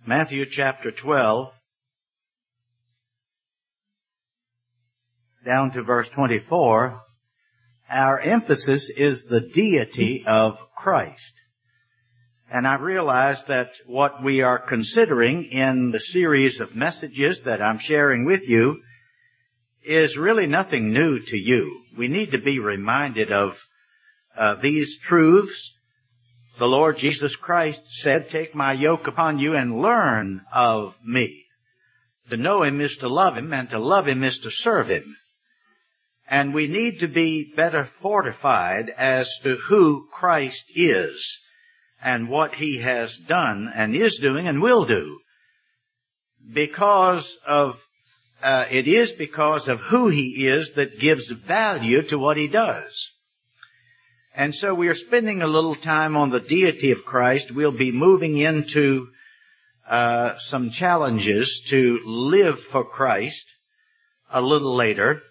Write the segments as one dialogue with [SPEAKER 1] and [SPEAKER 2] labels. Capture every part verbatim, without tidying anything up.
[SPEAKER 1] Matthew chapter twelve, down to verse twenty-four, our emphasis is the deity of Christ. And I realize that what we are considering in the series of messages that I'm sharing with you is really nothing new to you. We need to be reminded of uh, these truths. The Lord Jesus Christ said, "Take my yoke upon you and learn of me." To know Him is to love Him, and to love Him is to serve Him. And we need to be better fortified as to who Christ is and what He has done and is doing and will do. Because of, uh, it is because of who He is that gives value to what He does. And so we are spending a little time on the deity of Christ. We'll be moving into uh, some challenges to live for Christ a little later.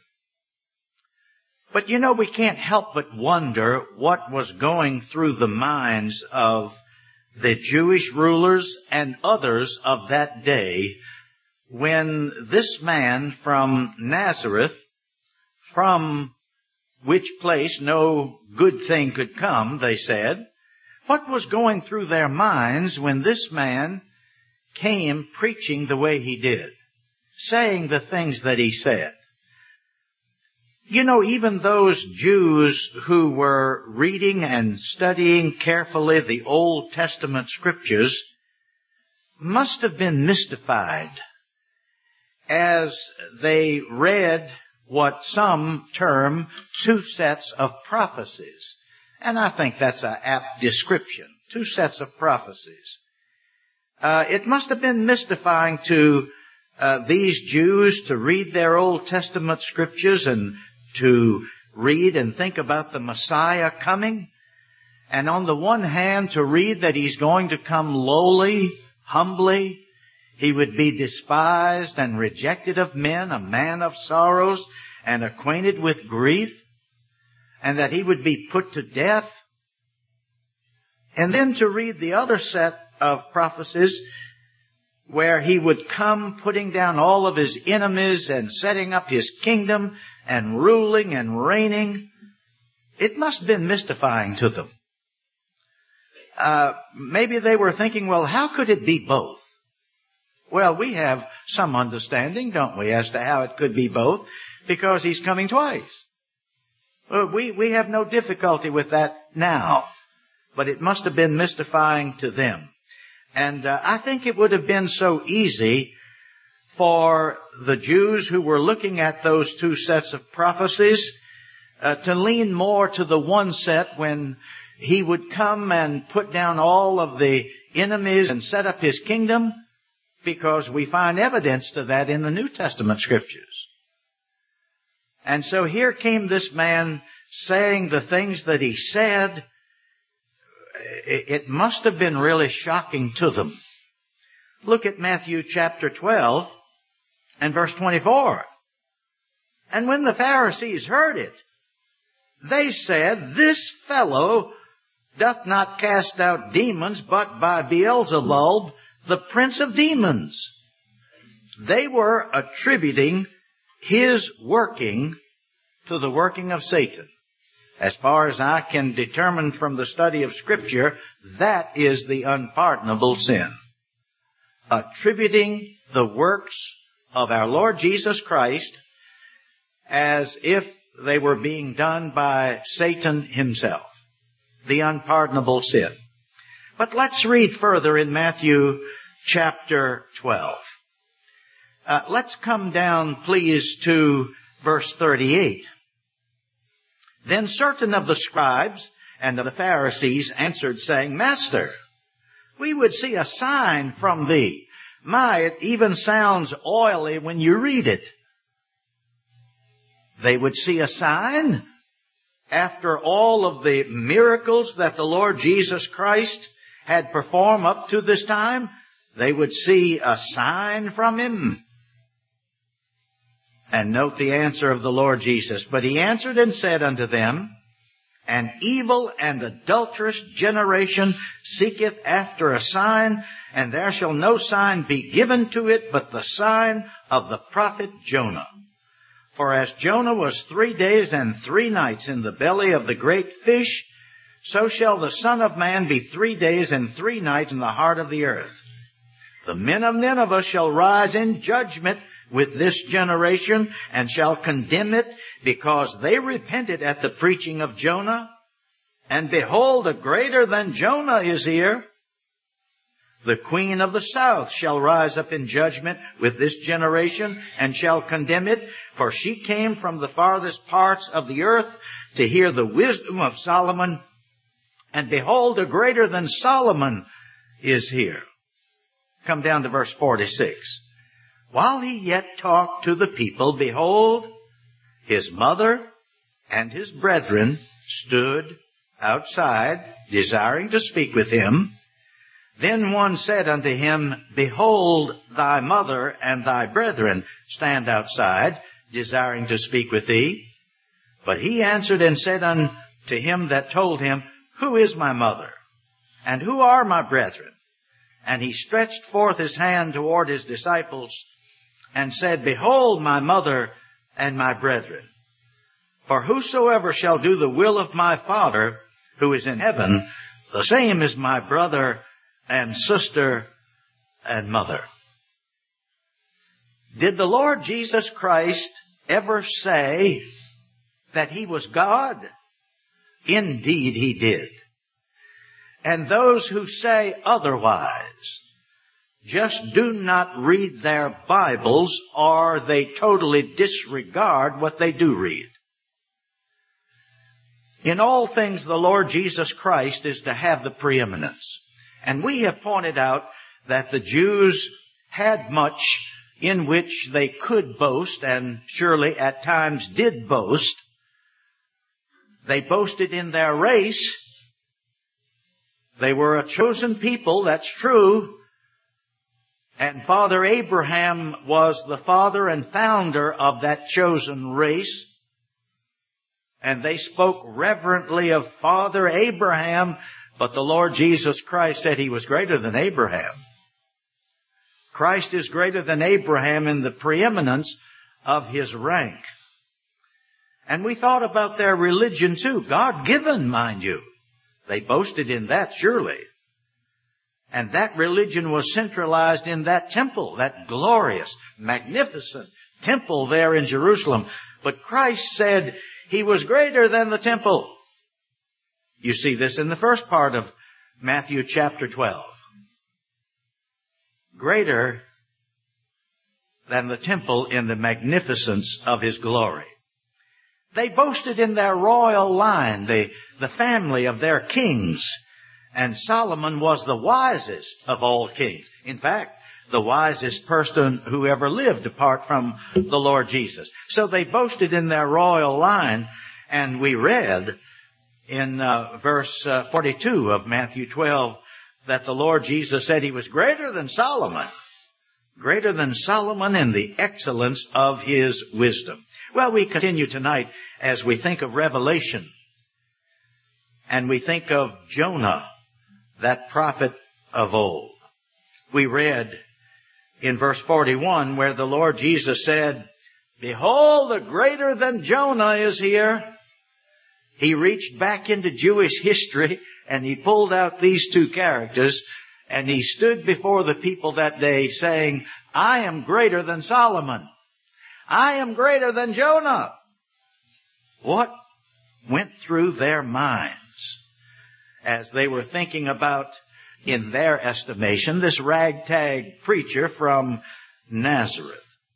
[SPEAKER 1] But you know, we can't help but wonder what was going through the minds of the Jewish rulers and others of that day when this man from Nazareth, from which place no good thing could come, they said, what was going through their minds when this man came preaching the way he did, saying the things that he said? You know, even those Jews who were reading and studying carefully the Old Testament scriptures must have been mystified as they read what some term two sets of prophecies. And I think that's an apt description. Two sets of prophecies. Uh, it must have been mystifying to uh, these Jews to read their Old Testament scriptures and to read and think about the Messiah coming. And on the one hand, to read that He's going to come lowly, humbly. He would be despised and rejected of men, a man of sorrows and acquainted with grief, and that He would be put to death. And then to read the other set of prophecies where He would come putting down all of His enemies and setting up His kingdom and ruling and reigning. It must have been mystifying to them. Uh, maybe they were thinking, well, how could it be both? Well, we have some understanding, don't we, as to how it could be both, because He's coming twice. Well, we, we have no difficulty with that now, but it must have been mystifying to them. And uh, I think it would have been so easy for the Jews who were looking at those two sets of prophecies uh, to lean more to the one set when He would come and put down all of the enemies and set up His kingdom, because we find evidence to that in the New Testament scriptures. And so here came this man saying the things that he said. It must have been really shocking to them. Look at Matthew chapter twelve and verse twenty-four. And when the Pharisees heard it, they said, "This fellow doth not cast out demons, but by Beelzebub, the prince of demons." They were attributing His working to the working of Satan. As far as I can determine from the study of Scripture, that is the unpardonable sin. Attributing the works of our Lord Jesus Christ as if they were being done by Satan himself. The unpardonable sin. But let's read further in Matthew chapter twelve. Uh, let's come down, please, to verse thirty-eight. Then certain of the scribes and of the Pharisees answered, saying, "Master, we would see a sign from thee." My, it even sounds oily when you read it. They would see a sign after all of the miracles that the Lord Jesus Christ had performed up to this time. They would see a sign from Him. And note the answer of the Lord Jesus. But He answered and said unto them, An evil and adulterous generation seeketh after a sign, and there shall no sign be given to it but the sign of the prophet Jonah. For as Jonah was three days and three nights in the belly of the great fish, so shall the Son of Man be three days and three nights in the heart of the earth. The men of Nineveh shall rise in judgment with this generation, and shall condemn it, because they repented at the preaching of Jonah. And behold, a greater than Jonah is here. The queen of the south shall rise up in judgment with this generation, and shall condemn it, for she came from the farthest parts of the earth to hear the wisdom of Solomon. And behold, a greater than Solomon is here. Come down to verse forty-six. While he yet talked to the people, behold, his mother and his brethren stood outside, desiring to speak with him. Then one said unto him, Behold, thy mother and thy brethren stand outside, desiring to speak with thee. But he answered and said unto him that told him, Who is my mother? And who are my brethren? And he stretched forth his hand toward his disciples, and said, Behold my mother and my brethren. For whosoever shall do the will of my Father who is in heaven, the same is my brother and sister and mother. Did the Lord Jesus Christ ever say that he was God? Indeed he did. And those who say otherwise just do not read their Bibles, or they totally disregard what they do read. In all things, the Lord Jesus Christ is to have the preeminence. And we have pointed out that the Jews had much in which they could boast, and surely at times did boast. They boasted in their race. They were a chosen people, that's true. And Father Abraham was the father and founder of that chosen race. And they spoke reverently of Father Abraham, but the Lord Jesus Christ said he was greater than Abraham. Christ is greater than Abraham in the preeminence of his rank. And we thought about their religion too, God-given, mind you. They boasted in that, surely. And that religion was centralized in that temple, that glorious, magnificent temple there in Jerusalem. But Christ said he was greater than the temple. You see this in the first part of Matthew chapter twelve. Greater than the temple in the magnificence of his glory. They boasted in their royal line, the, the family of their kings. And Solomon was the wisest of all kings. In fact, the wisest person who ever lived apart from the Lord Jesus. So they boasted in their royal line, and we read in uh, verse uh, forty-two of Matthew twelve that the Lord Jesus said he was greater than Solomon. Greater than Solomon in the excellence of his wisdom. Well, we continue tonight as we think of Revelation. And we think of Jonah, that prophet of old. We read in verse forty-one where the Lord Jesus said, Behold, a greater than Jonah is here. He reached back into Jewish history and he pulled out these two characters, and he stood before the people that day saying, I am greater than Solomon. I am greater than Jonah. What went through their minds as they were thinking about, in their estimation, this ragtag preacher from Nazareth?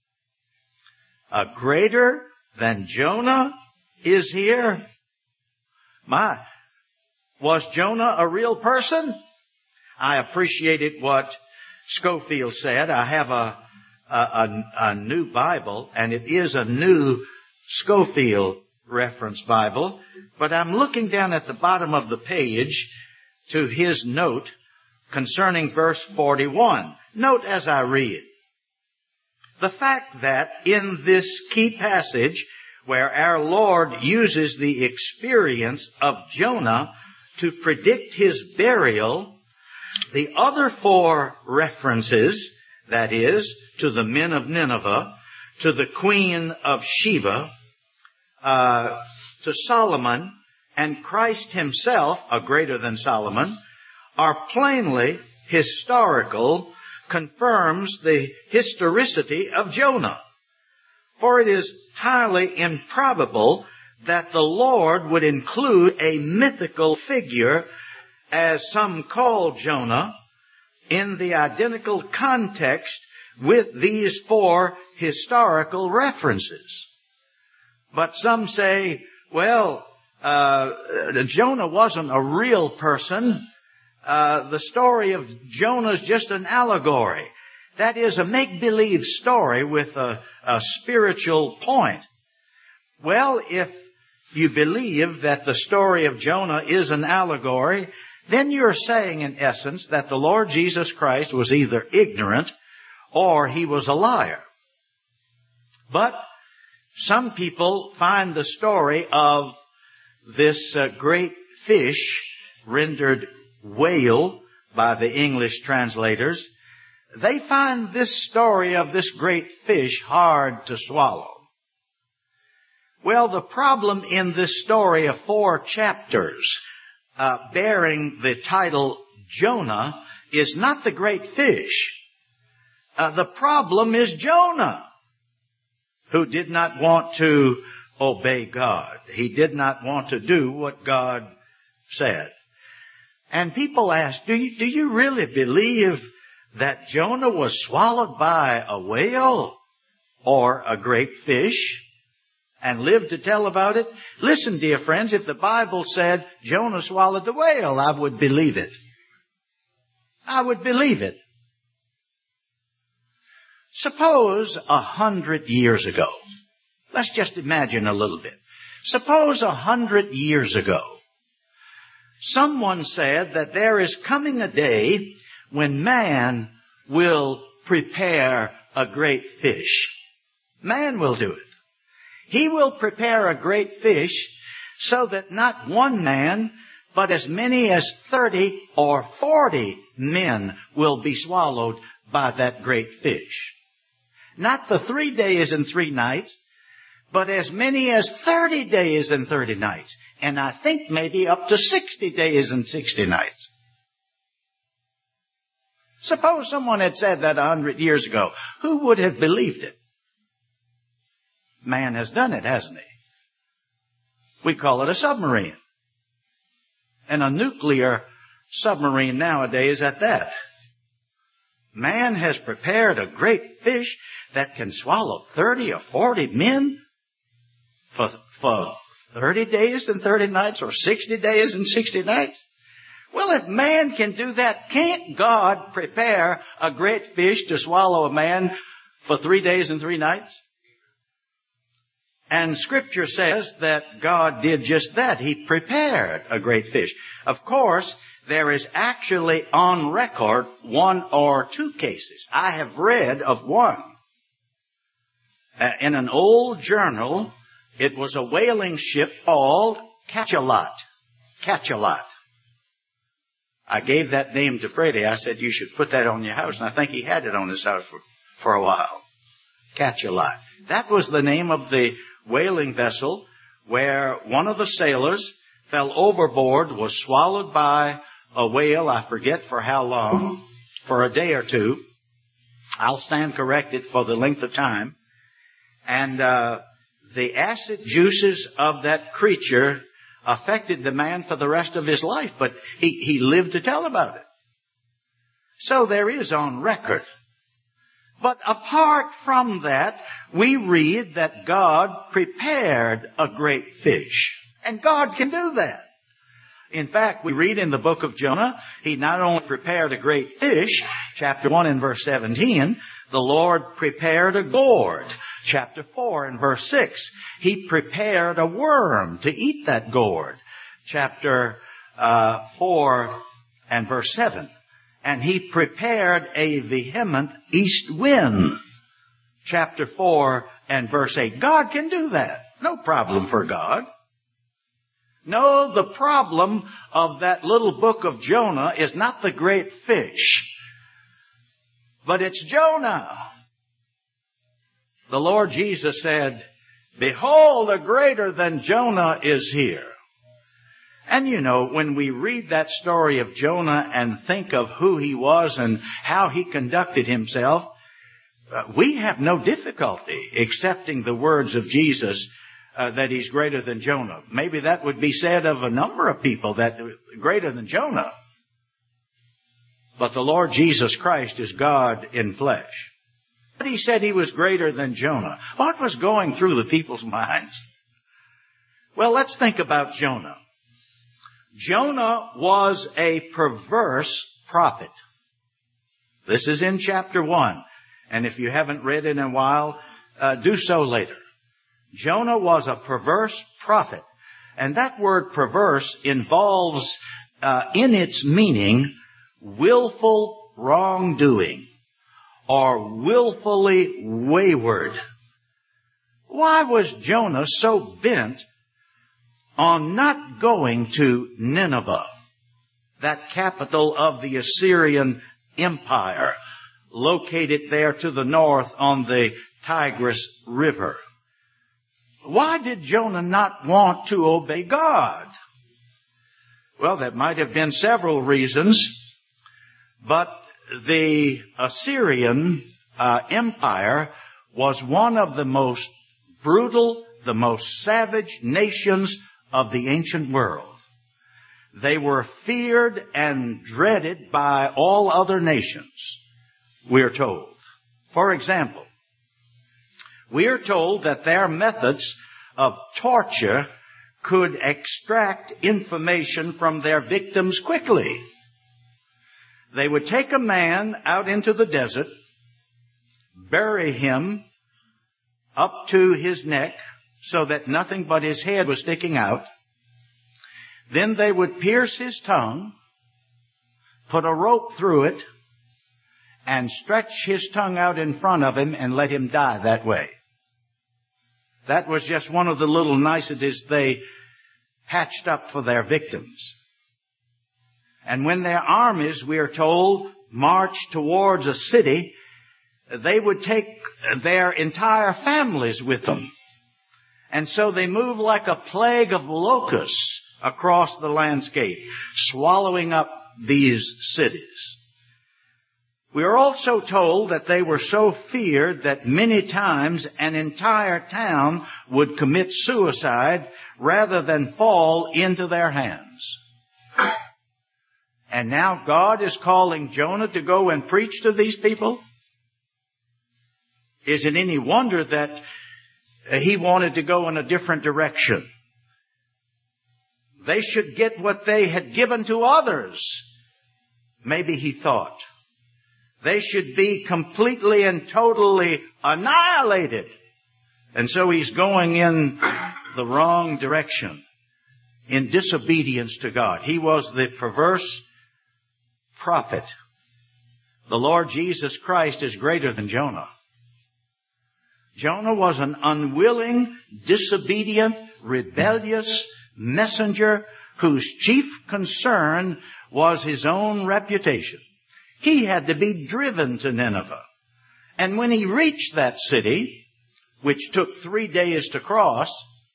[SPEAKER 1] A greater than Jonah is here? My, was Jonah a real person? I appreciated what Scofield said. I have a, a, a, a new Bible, and it is a new Scofield reference Bible, but I'm looking down at the bottom of the page to his note concerning verse forty-one. Note as I read, the fact that in this key passage where our Lord uses the experience of Jonah to predict his burial, the other four references, that is, to the men of Nineveh, to the queen of Sheba, uh, to Solomon, and Christ himself, a greater than Solomon, are plainly historical, confirms the historicity of Jonah. For it is highly improbable that the Lord would include a mythical figure, as some call Jonah, in the identical context with these four historical references. But some say, well, uh, Jonah wasn't a real person. Uh, the story of Jonah is just an allegory. That is a make-believe story with a, a spiritual point. Well, if you believe that the story of Jonah is an allegory, then you're saying in essence that the Lord Jesus Christ was either ignorant or he was a liar. But some people find the story of this uh, great fish, rendered whale by the English translators, they find this story of this great fish hard to swallow. Well, the problem in this story of four chapters uh, bearing the title Jonah is not the great fish. Uh, the problem is Jonah, who did not want to obey God. He did not want to do what God said. And people ask, do you, do you really believe that Jonah was swallowed by a whale or a great fish and lived to tell about it? Listen, dear friends, if the Bible said Jonah swallowed the whale, I would believe it. I would believe it. Suppose a hundred years ago, let's just imagine a little bit. Suppose a hundred years ago, someone said that there is coming a day when man will prepare a great fish. Man will do it. He will prepare a great fish so that not one man, but as many as thirty or forty men will be swallowed by that great fish. Not the three days and three nights, but as many as thirty days and thirty nights. And I think maybe up to sixty days and sixty nights. Suppose someone had said that a hundred years ago. Who would have believed it? Man has done it, hasn't he? We call it a submarine. And a nuclear submarine nowadays at that. Man has prepared a great fish that can swallow thirty or forty men for, for thirty days and thirty nights or sixty days and sixty nights. Well, if man can do that, can't God prepare a great fish to swallow a man for three days and three nights? And Scripture says that God did just that. He prepared a great fish. Of course, there is actually on record one or two cases. I have read of one. Uh, in an old journal, it was a whaling ship called Cachalot. Cachalot. I gave that name to Freddie. I said, you should put that on your house. And I think he had it on his house for, for a while. Cachalot. That was the name of the whaling vessel where one of the sailors fell overboard, was swallowed by a whale, I forget for how long, for a day or two. I'll stand corrected for the length of time. And uh, the acid juices of that creature affected the man for the rest of his life, but he, he lived to tell about it. So there is on record. But apart from that, we read that God prepared a great fish. And God can do that. In fact, we read in the book of Jonah, He not only prepared a great fish, chapter one and verse seventeen, the Lord prepared a gourd. Chapter four and verse six, He prepared a worm to eat that gourd. Chapter uh, four and verse seven. And He prepared a vehement east wind. Chapter four and verse eight. God can do that. No problem for God. No, the problem of that little book of Jonah is not the great fish, but it's Jonah. The Lord Jesus said, "Behold, a greater than Jonah is here." And you know, when we read that story of Jonah and think of who he was and how he conducted himself, uh, we have no difficulty accepting the words of Jesus uh, that he's greater than Jonah. Maybe that would be said of a number of people, that greater than Jonah. But the Lord Jesus Christ is God in flesh. But he said he was greater than Jonah. What was going through the people's minds? Well, let's think about Jonah. Jonah was a perverse prophet. This is in chapter one. And if you haven't read it in a while, uh, do so later. Jonah was a perverse prophet. And that word perverse involves, uh, in its meaning, willful wrongdoing or willfully wayward. Why was Jonah so bent on not going to Nineveh, that capital of the Assyrian Empire, located there to the north on the Tigris River? Why did Jonah not want to obey God? Well, there might have been several reasons, but the Assyrian uh, Empire was one of the most brutal, the most savage nations of the ancient world. They were feared and dreaded by all other nations, we're told. For example, we are told that their methods of torture could extract information from their victims quickly. They would take a man out into the desert, bury him up to his neck so that nothing but his head was sticking out. Then they would pierce his tongue, put a rope through it, and stretch his tongue out in front of him and let him die that way. That was just one of the little niceties they hatched up for their victims. And when their armies, we are told, marched towards a city, they would take their entire families with them. And so they moved like a plague of locusts across the landscape, swallowing up these cities. We are also told that they were so feared that many times an entire town would commit suicide rather than fall into their hands. And now God is calling Jonah to go and preach to these people? Is it any wonder that he wanted to go in a different direction? They should get what they had given to others, maybe he thought. They should be completely and totally annihilated. And so he's going in the wrong direction, in disobedience to God. He was the perverse prophet. The Lord Jesus Christ is greater than Jonah. Jonah was an unwilling, disobedient, rebellious messenger whose chief concern was his own reputation. He had to be driven to Nineveh. And when he reached that city, which took three days to cross,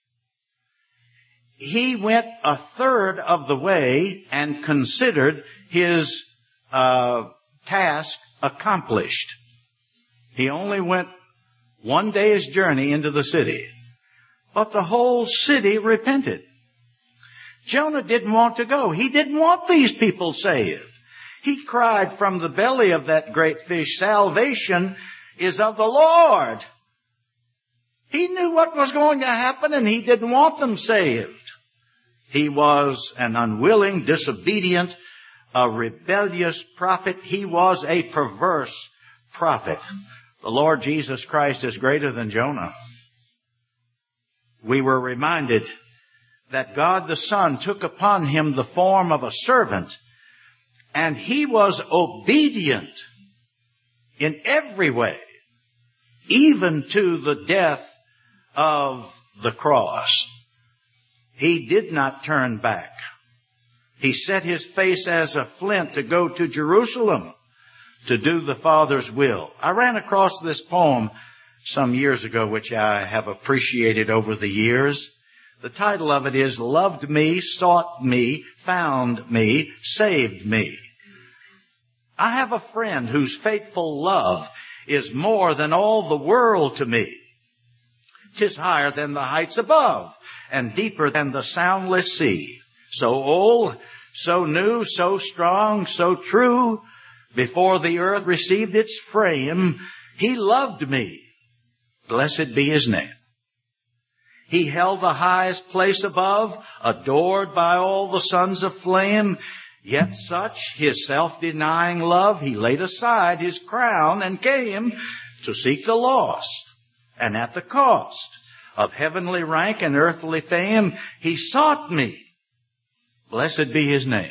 [SPEAKER 1] he went a third of the way and considered his uh, task accomplished. He only went one day's journey into the city. But the whole city repented. Jonah didn't want to go. He didn't want these people saved. He cried from the belly of that great fish, "Salvation is of the Lord." He knew what was going to happen and he didn't want them saved. He was an unwilling, disobedient, a rebellious prophet. He was a perverse prophet. The Lord Jesus Christ is greater than Jonah. We were reminded that God the Son took upon him the form of a servant, and he was obedient in every way, even to the death of the cross. He did not turn back. He set his face as a flint to go to Jerusalem to do the Father's will. I ran across this poem some years ago, which I have appreciated over the years. The title of it is, Loved Me, Sought Me, Found Me, Saved Me. I have a friend whose faithful love is more than all the world to me. 'Tis higher than the heights above, and deeper than the soundless sea. So old, so new, so strong, so true, before the earth received its frame, he loved me. Blessed be his name. He held the highest place above, adored by all the sons of flame. Yet such his self-denying love, he laid aside his crown and came to seek the lost. And at the cost of heavenly rank and earthly fame, he sought me. Blessed be his name.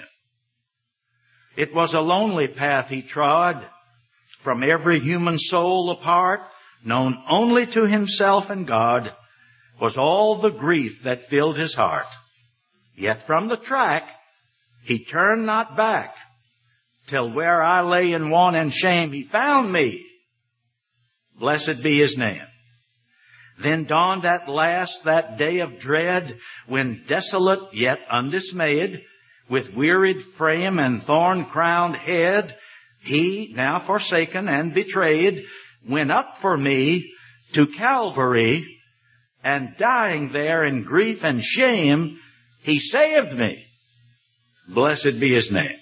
[SPEAKER 1] It was a lonely path he trod, from every human soul apart, known only to himself and God, was all the grief that filled his heart. Yet from the track he turned not back, till where I lay in want and shame he found me. Blessed be his name. Then dawned at last that day of dread, when desolate yet undismayed, with wearied frame and thorn-crowned head, he, now forsaken and betrayed, went up for me to Calvary, and dying there in grief and shame, he saved me. Blessed be his name.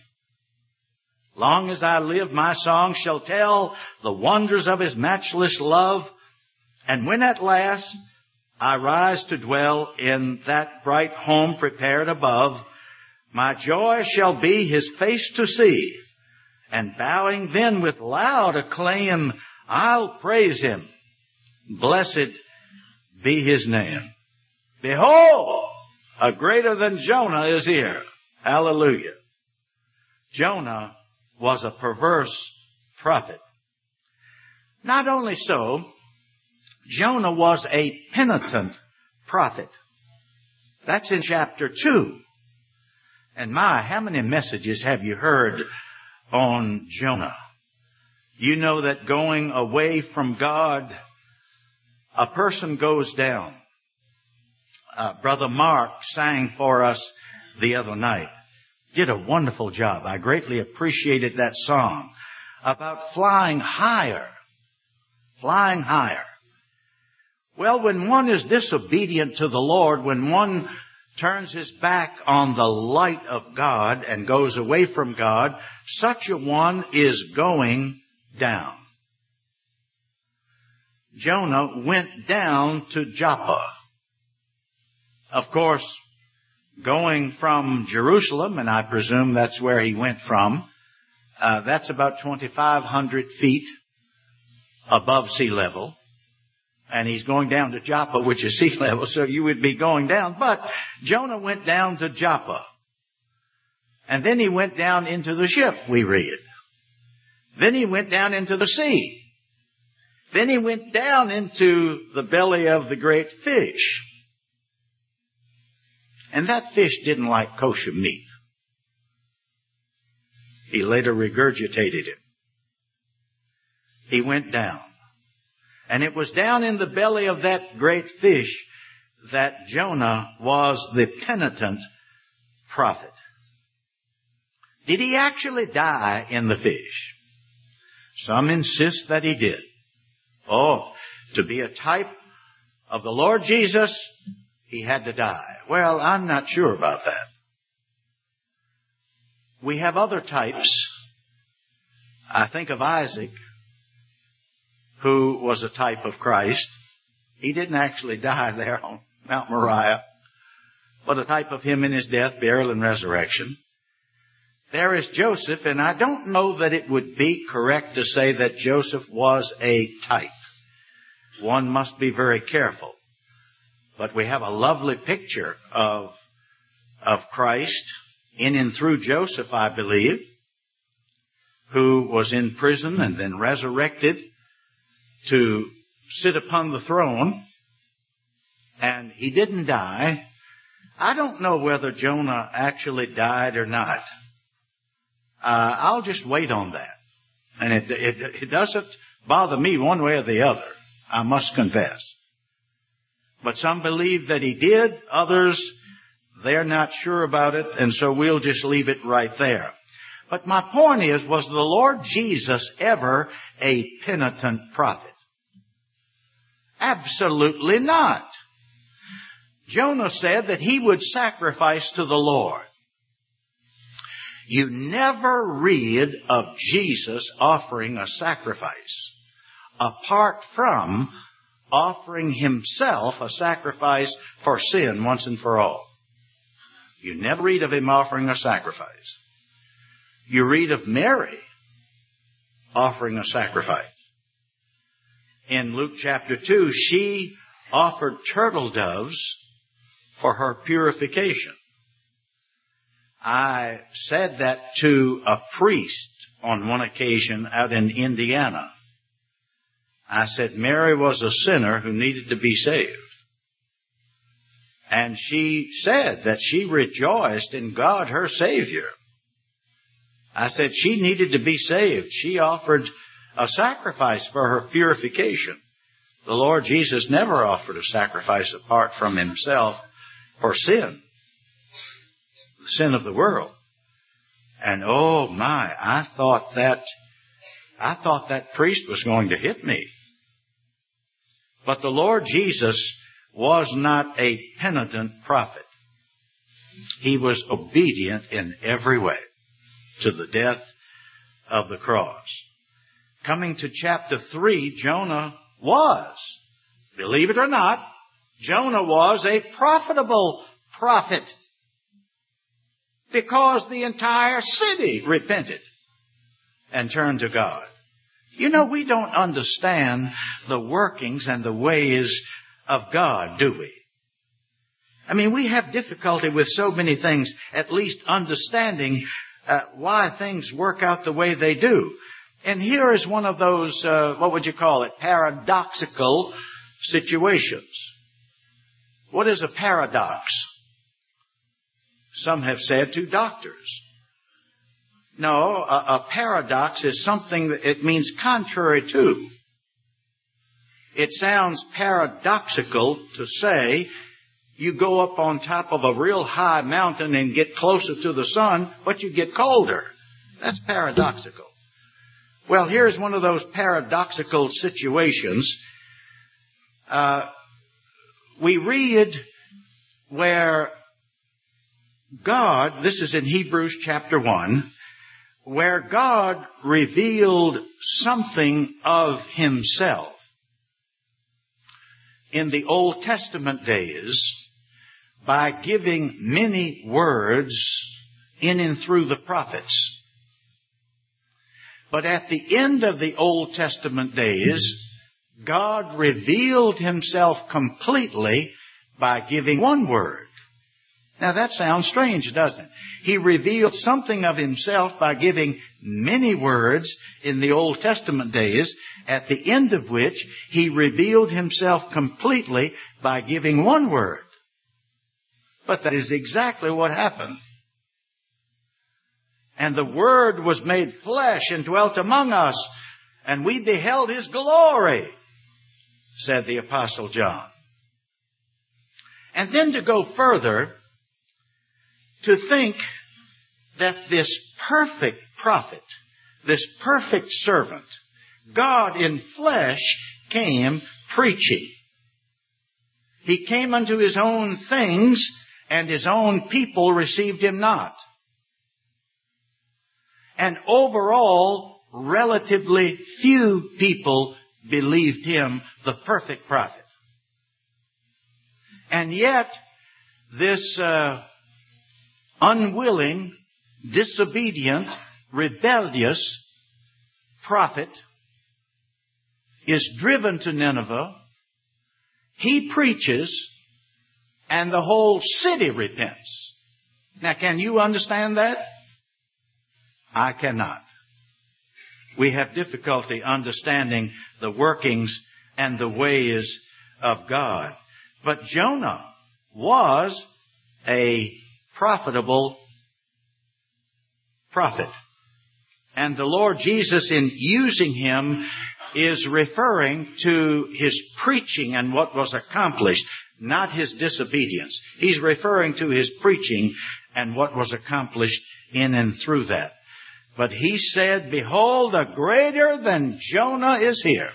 [SPEAKER 1] Long as I live, my song shall tell the wonders of his matchless love. And when at last I rise to dwell in that bright home prepared above, my joy shall be his face to see. And bowing then with loud acclaim, I'll praise him. Blessed be his name. Behold, a greater than Jonah is here. Hallelujah. Jonah was a perverse prophet. Not only so, Jonah was a penitent prophet. That's in chapter two. And my, how many messages have you heard on Jonah? You know that going away from God, a person goes down. Uh, Brother Mark sang for us the other night. Did a wonderful job. I greatly appreciated that song about flying higher. Flying higher. Well, when one is disobedient to the Lord, when one turns his back on the light of God and goes away from God, such a one is going down. Jonah went down to Joppa. Of course, going from Jerusalem, and I presume that's where he went from, uh, that's about twenty-five hundred feet above sea level. And he's going down to Joppa, which is sea level, so you would be going down. But Jonah went down to Joppa. And then he went down into the ship, we read. Then he went down into the sea. Then he went down into the belly of the great fish. And that fish didn't like kosher meat. He later regurgitated it. He went down. And it was down in the belly of that great fish that Jonah was the penitent prophet. Did he actually die in the fish? Some insist that he did. Oh, to be a type of the Lord Jesus, he had to die. Well, I'm not sure about that. We have other types. I think of Isaac, who was a type of Christ. He didn't actually die there on Mount Moriah, but a type of him in his death, burial, and resurrection. There is Joseph, and I don't know that it would be correct to say that Joseph was a type. One must be very careful. But we have a lovely picture of, of Christ in and through Joseph, I believe, who was in prison and then resurrected to sit upon the throne. and he didn't die. I don't know whether Jonah actually died or not. Uh, I'll just wait on that. And it, it, it doesn't bother me one way or the other, I must confess. But some believe that he did. Others, they're not sure about it. And so we'll just leave it right there. But my point is, was the Lord Jesus ever a penitent prophet? Absolutely not. Jonah said that he would sacrifice to the Lord. You never read of Jesus offering a sacrifice apart from offering himself a sacrifice for sin once and for all. You never read of him offering a sacrifice. You read of Mary offering a sacrifice. In Luke chapter two, she offered turtle doves for her purification. I said that to a priest on one occasion out in Indiana. I said Mary was a sinner who needed to be saved. And she said that she rejoiced in God, her Savior. I said she needed to be saved. She offered a sacrifice for her purification. The Lord Jesus never offered a sacrifice apart from himself for sin. The sin of the world. And oh my, I thought that, I thought that priest was going to hit me. But the Lord Jesus was not a penitent prophet. He was obedient in every way to the death of the cross. Coming to chapter three, Jonah was, believe it or not, Jonah was a profitable prophet because the entire city repented and turned to God. You know, we don't understand the workings and the ways of God, do we? I mean, we have difficulty with so many things, at least understanding uh, why things work out the way they do. And here is one of those, uh, what would you call it, paradoxical situations. What is a paradox? Some have said two doctors. No, a, a paradox is something that it means contrary to. It sounds paradoxical to say you go up on top of a real high mountain and get closer to the sun, but you get colder. That's paradoxical. Well, here's one of those paradoxical situations. Uh, we read where God, this is in Hebrews chapter one, where God revealed something of himself in the Old Testament days by giving many words in and through the prophets. But at the end of the Old Testament days, God revealed himself completely by giving one word. Now that sounds strange, doesn't it? He revealed something of himself by giving many words in the Old Testament days, at the end of which he revealed himself completely by giving one word. But that is exactly what happened. And the Word was made flesh and dwelt among us, and we beheld his glory, said the Apostle John. And then to go further, to think that this perfect prophet, this perfect servant, God in flesh, came preaching. He came unto his own things, and his own people received him not. And overall, relatively few people believed him the perfect prophet. And yet, this uh, unwilling, disobedient, rebellious prophet is driven to Nineveh. He preaches, and the whole city repents. Now, can you understand that? I cannot. We have difficulty understanding the workings and the ways of God. But Jonah was a profitable prophet. And the Lord Jesus, in using him, is referring to his preaching and what was accomplished, not his disobedience. He's referring to his preaching and what was accomplished in and through that. But he said, behold, a greater than Jonah is here.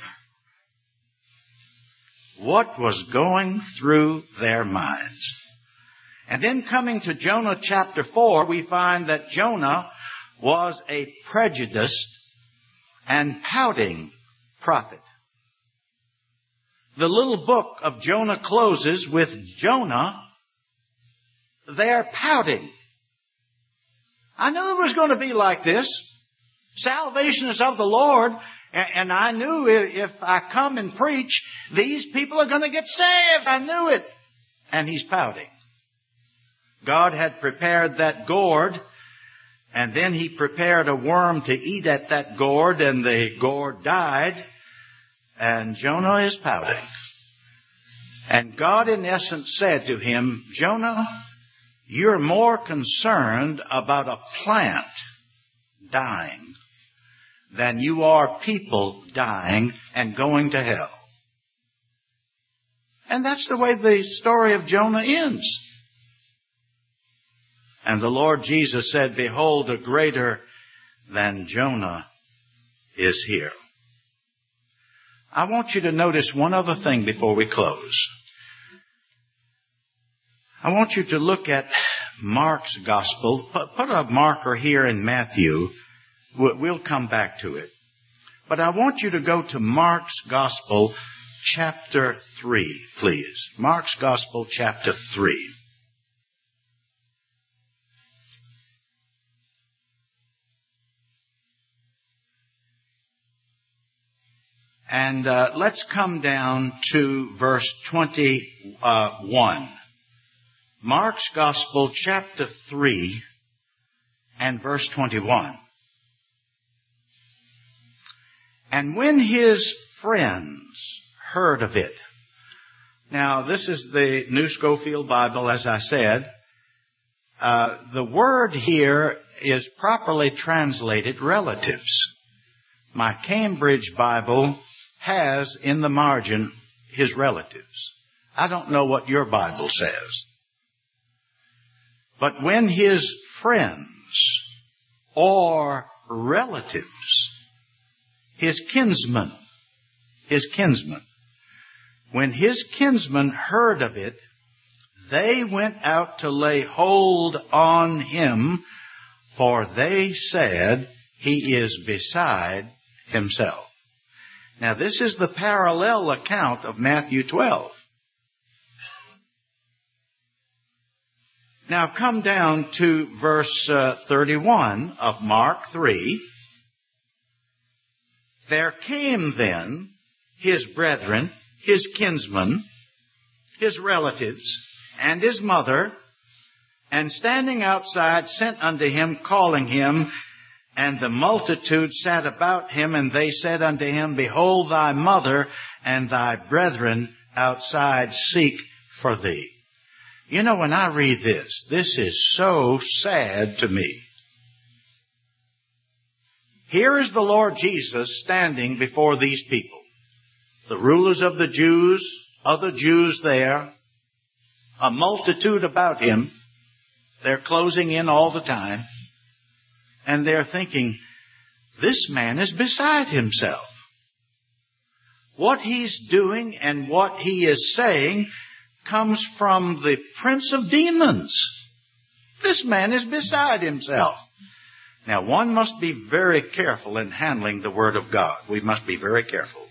[SPEAKER 1] What was going through their minds? And then coming to Jonah chapter four, we find that Jonah was a prejudiced and pouting prophet. The little book of Jonah closes with Jonah there pouting. I knew it was going to be like this. Salvation is of the Lord. And I knew if I come and preach, these people are going to get saved. I knew it. And he's pouting. God had prepared that gourd, and then he prepared a worm to eat at that gourd, and the gourd died, and Jonah is pouting. And God, in essence, said to him, Jonah, you're more concerned about a plant dying than you are people dying and going to hell. And that's the way the story of Jonah ends. And the Lord Jesus said, behold, a greater than Jonah is here. I want you to notice one other thing before we close. I want you to look at Mark's gospel. Put a marker here in Matthew. We'll come back to it. But I want you to go to Mark's gospel, chapter three, please. Mark's gospel, chapter three. And uh, let's come down to verse twenty-one. Mark's Gospel, chapter three, and verse twenty-one. And when his friends heard of it. Now, this is the New Schofield Bible, as I said. Uh, the word here is properly translated relatives. My Cambridge Bible has in the margin his relatives. I don't know what your Bible says. But when his friends or relatives, his kinsmen, his kinsmen, when his kinsmen heard of it, they went out to lay hold on him, for they said, he is beside himself. Now, this is the parallel account of Matthew twelve. Now, come down to verse uh, thirty-one of Mark three. There came then his brethren, his kinsmen, his relatives, and his mother, and standing outside sent unto him, calling him. And the multitude sat about him, and they said unto him, behold, thy mother and thy brethren outside seek for thee. You know, when I read this, this is so sad to me. Here is the Lord Jesus standing before these people. The rulers of the Jews, other Jews there, a multitude about him. They're closing in all the time. And they're thinking, this man is beside himself. What he's doing and what he is saying comes from the prince of demons. This man is beside himself. Now, one must be very careful in handling the Word of God. We must be very careful.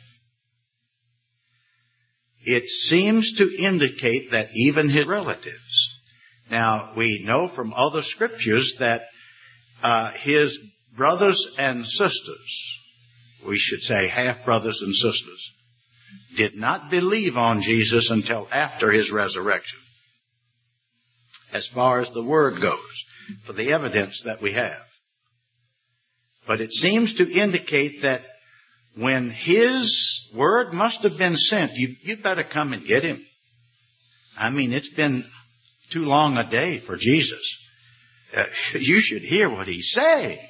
[SPEAKER 1] It seems to indicate that even his relatives. Now, we know from other scriptures that Uh, his brothers and sisters, we should say half-brothers and sisters, did not believe on Jesus until after his resurrection. As far as the word goes, for the evidence that we have. But it seems to indicate that when his word must have been sent, you, you'd better come and get him. I mean, it's been too long a day for Jesus. Uh, you should hear what he's saying.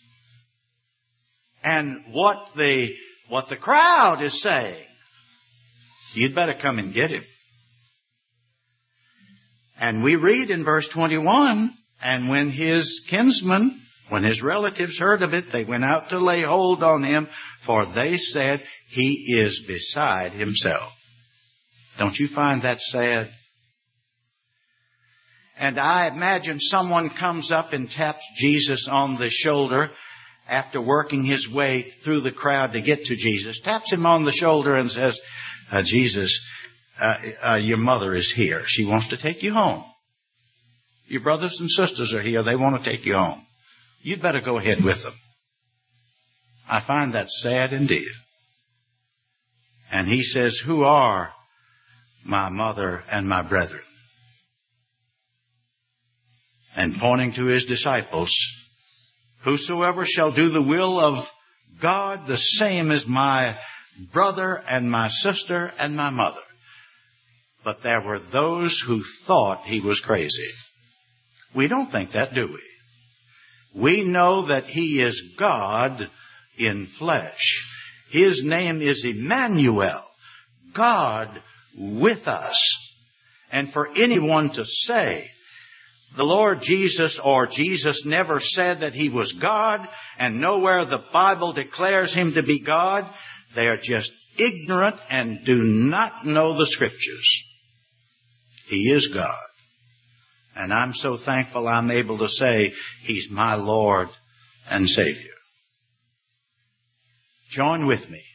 [SPEAKER 1] And what the, what the crowd is saying. You'd better come and get him. And we read in verse twenty-one, and when his kinsmen, when his relatives heard of it, they went out to lay hold on him, for they said, he is beside himself. Don't you find that sad? And I imagine someone comes up and taps Jesus on the shoulder after working his way through the crowd to get to Jesus, taps him on the shoulder and says, uh, Jesus, uh, uh, your mother is here. She wants to take you home. Your brothers and sisters are here. They want to take you home. You'd better go ahead with them. I find that sad indeed. And he says, who are my mother and my brethren? And pointing to his disciples, whosoever shall do the will of God, the same is my brother and my sister and my mother. But there were those who thought he was crazy. We don't think that, do we? We know that he is God in flesh. His name is Emmanuel, God with us. And for anyone to say the Lord Jesus or Jesus never said that he was God, and nowhere the Bible declares him to be God, they are just ignorant and do not know the Scriptures. He is God. And I'm so thankful I'm able to say he's my Lord and Savior. Join with me